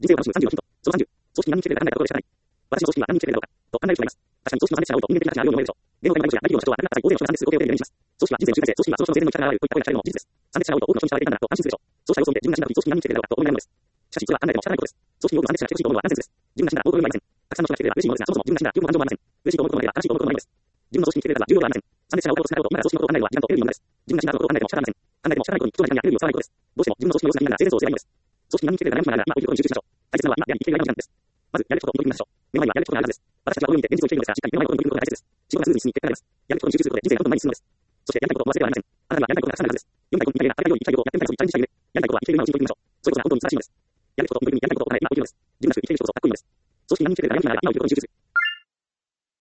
人生を楽しむ36ヒント。その30、組織に何人来てるか考えたことでしかない。私の組織には何人来てるだろうか、と考える人がいます。確かに組織の話者を人間的な話があるように思えるでしょう。芸能界の大事や大企業の社長は亡くなった際、大勢の人が賛成する合計を例にします。組織は人生の集大成、組織はその人の生前の力があるといった声が聞かれるのも事実です。参列者が多いと多くの人に知られていたんだと安心するでしょう。そうした様子を見て自分が死んだ時、組織に何人来てるだろうかと思い悩むのです。しかし、それは考えても仕方ないことです。組織に多くの参列者が来てほしいと思うのはナンセンスです。自分が死んだら多くの意味ありません。たくさんの人が来てくれば嬉しいものですが、そもそも自分が死んだらよく感情もありません。嬉しいと思うことまでは新しいと思うこともないのです。自分の組織に来てくれたら重要ではありません。参列者が多く少ないこと、今から組織のことを考えるのは時間とエネルギーの無駄です。自分が死んだことを考えても仕方ありません。考えても仕方ないことに人の時間やエネルギーを使わないことです。どうしても自分の組織の様子が気になるなら生前葬をすればいいのです。組織に何人来てくれるか何人なら今こういうことに集中しましょう。大切なのは今やり生きている間の時間です。まず、やるべきことを見てみましょう。目の前にはやるべきことがあるはずです。私たちはこういう意味で現実を生きているのですが、しっかり目の前のことに取り組むことが大切です。仕事がスムーズに進み、結果が出ます。やるべきことに集中することで人生がどんどん前に進むのです。そしてやりたいことを忘れてはなりません。あなたにはやりたいことがたくさんあるはずです。読みたい本、見たい映画、あれが良い、行きたい旅行、やってみたいことにチャレンジしたい夢。やりたいことは生きている今のうちに取り組みましょう。そういうことは本当に素晴らしいのです。やるべきことを本当にやりたいことを叶え、今を生きるのです。自分が死ぬ生きている人こそかっこいいのです。組織に何人来てくれるか何人なら今を生きることに集中する。